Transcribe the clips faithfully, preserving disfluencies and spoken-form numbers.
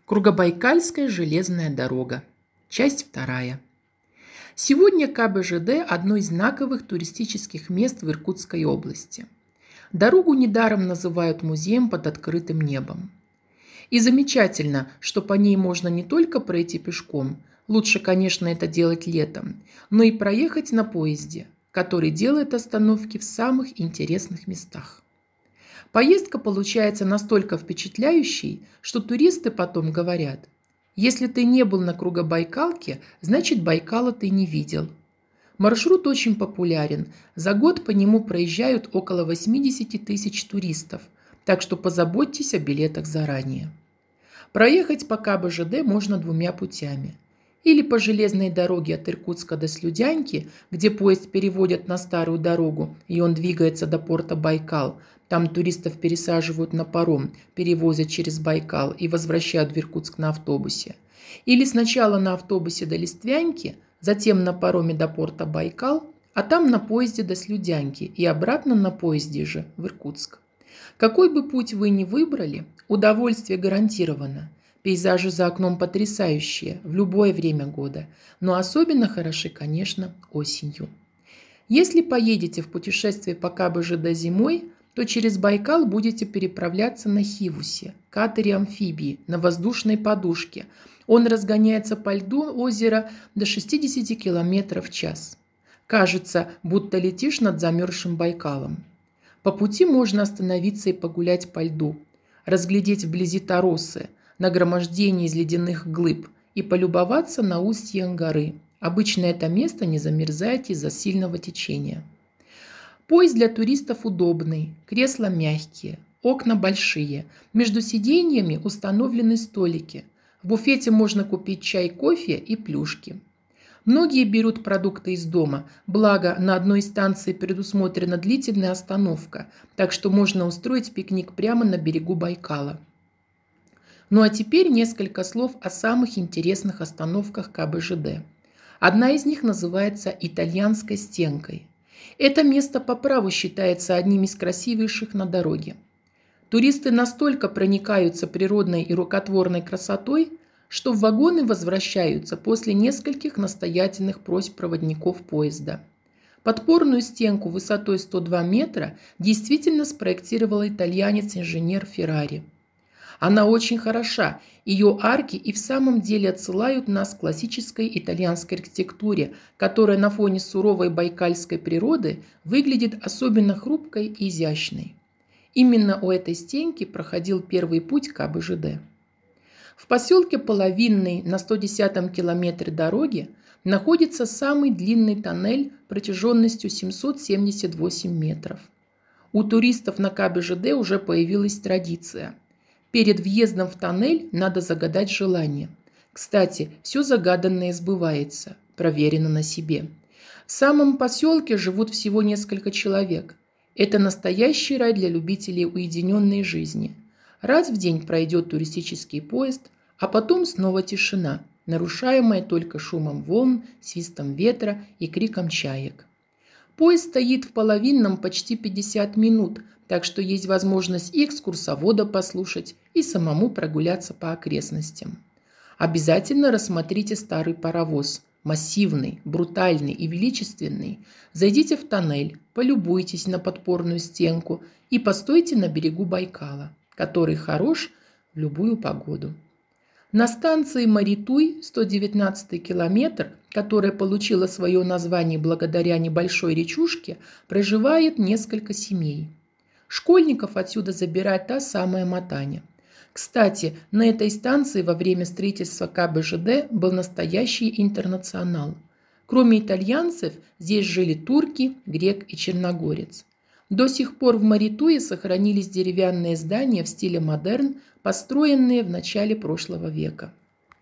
Кругобайкальская железная дорога. Часть вторая. Сегодня ка бэ жэ дэ – одно из знаковых туристических мест в Иркутской области. Дорогу недаром называют музеем под открытым небом. И замечательно, что по ней можно не только пройти пешком, лучше, конечно, это делать летом, но и проехать на поезде, который делает остановки в самых интересных местах. Поездка получается настолько впечатляющей, что туристы потом говорят: если ты не был на Кругобайкалке, значит Байкала ты не видел. Маршрут очень популярен, за год по нему проезжают около восемьдесят тысяч туристов, так что позаботьтесь о билетах заранее. Проехать по ка бэ жэ дэ можно двумя путями. Или по железной дороге от Иркутска до Слюдянки, где поезд переводят на старую дорогу, и он двигается до порта Байкал. Там туристов пересаживают на паром, перевозят через Байкал и возвращают в Иркутск на автобусе. Или сначала на автобусе до Листвянки, затем на пароме до порта Байкал, а там на поезде до Слюдянки и обратно на поезде же в Иркутск. Какой бы путь вы ни выбрали, удовольствие гарантировано. Пейзажи за окном потрясающие в любое время года, но особенно хороши, конечно, осенью. Если поедете в путешествие по ка бэ жэ дэ зимой, то через Байкал будете переправляться на Хивусе, катере-амфибии, на воздушной подушке. Он разгоняется по льду озера до шестьдесят километров в час. Кажется, будто летишь над замерзшим Байкалом. По пути можно остановиться и погулять по льду, разглядеть вблизи торосы, нагромождение из ледяных глыб и полюбоваться на устье горы. Обычно это место не замерзает из-за сильного течения. Поезд для туристов удобный, кресла мягкие, окна большие, между сиденьями установлены столики. В буфете можно купить чай, кофе и плюшки. Многие берут продукты из дома, благо на одной из станций предусмотрена длительная остановка, так что можно устроить пикник прямо на берегу Байкала. Ну а теперь несколько слов о самых интересных остановках ка бэ жэ дэ. Одна из них называется Итальянской стенкой. Это место по праву считается одним из красивейших на дороге. Туристы настолько проникаются природной и рукотворной красотой, что в вагоны возвращаются после нескольких настоятельных просьб проводников поезда. Подпорную стенку высотой сто два метра действительно спроектировал итальянец-инженер Феррари. Она очень хороша, ее арки и в самом деле отсылают нас к классической итальянской архитектуре, которая на фоне суровой байкальской природы выглядит особенно хрупкой и изящной. Именно у этой стенки проходил первый путь ка бэ жэ дэ. В поселке Половинный на сто десятом километре дороги находится самый длинный тоннель протяженностью семьсот семьдесят восемь метров. У туристов на ка бэ жэ дэ уже появилась традиция. Перед въездом в тоннель надо загадать желание. Кстати, все загаданное сбывается, проверено на себе. В самом поселке живут всего несколько человек. Это настоящий рай для любителей уединенной жизни. Раз в день пройдет туристический поезд, а потом снова тишина, нарушаемая только шумом волн, свистом ветра и криком чаек. Поезд стоит в Половинном почти пятьдесят минут, так что есть возможность и экскурсовода послушать, и самому прогуляться по окрестностям. Обязательно рассмотрите старый паровоз, массивный, брутальный и величественный. Зайдите в тоннель, полюбуйтесь на подпорную стенку и постойте на берегу Байкала, который хорош в любую погоду. На станции Маритуй, сто девятнадцатый километр, которая получила свое название благодаря небольшой речушке, проживает несколько семей. Школьников отсюда забирает та самая Матаня. Кстати, на этой станции во время строительства ка бэ жэ дэ был настоящий интернационал. Кроме итальянцев, здесь жили турки, грек и черногорец. До сих пор в Маритуе сохранились деревянные здания в стиле модерн, построенные в начале прошлого века.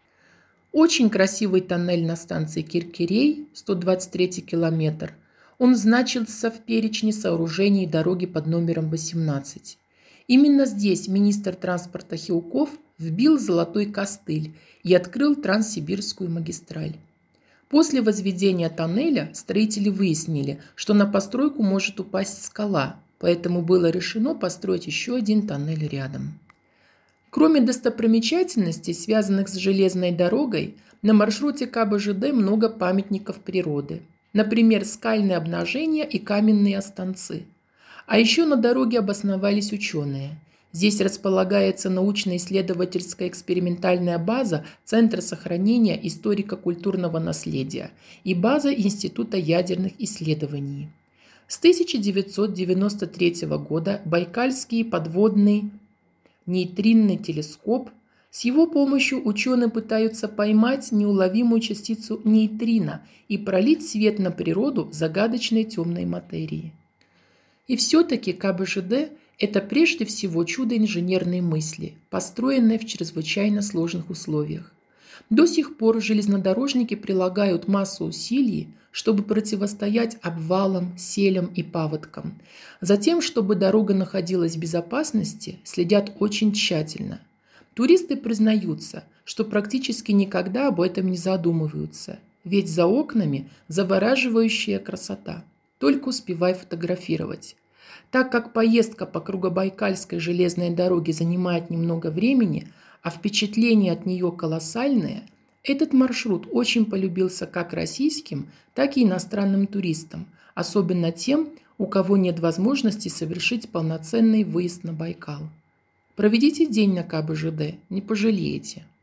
Очень красивый тоннель на станции Киркирей, сто двадцать третий километр. Он значился в перечне сооружений дороги под номером восемнадцать. Именно здесь министр транспорта Хилков вбил золотой костыль и открыл Транссибирскую магистраль. После возведения тоннеля строители выяснили, что на постройку может упасть скала, поэтому было решено построить еще один тоннель рядом. Кроме достопримечательностей, связанных с железной дорогой, на маршруте ка бэ жэ дэ много памятников природы. Например, скальные обнажения и каменные останцы. А еще на дороге обосновались ученые. Здесь располагается научно-исследовательская экспериментальная база Центра сохранения историко-культурного наследия и база Института ядерных исследований. С тысяча девятьсот девяносто третьего года Байкальский подводный нейтринный телескоп. С его помощью ученые пытаются поймать неуловимую частицу нейтрино и пролить свет на природу загадочной темной материи. И все-таки ка бэ жэ дэ – это прежде всего чудо инженерной мысли, построенное в чрезвычайно сложных условиях. До сих пор железнодорожники прилагают массу усилий, чтобы противостоять обвалам, селям и паводкам. Затем, чтобы дорога находилась в безопасности, следят очень тщательно. Туристы признаются, что практически никогда об этом не задумываются, ведь за окнами завораживающая красота. Только успевай фотографировать. Так как поездка по Кругобайкальской железной дороге занимает немного времени, а впечатление от нее колоссальное, этот маршрут очень полюбился как российским, так и иностранным туристам, особенно тем, у кого нет возможности совершить полноценный выезд на Байкал. Проведите день на ка бэ жэ дэ, не пожалеете.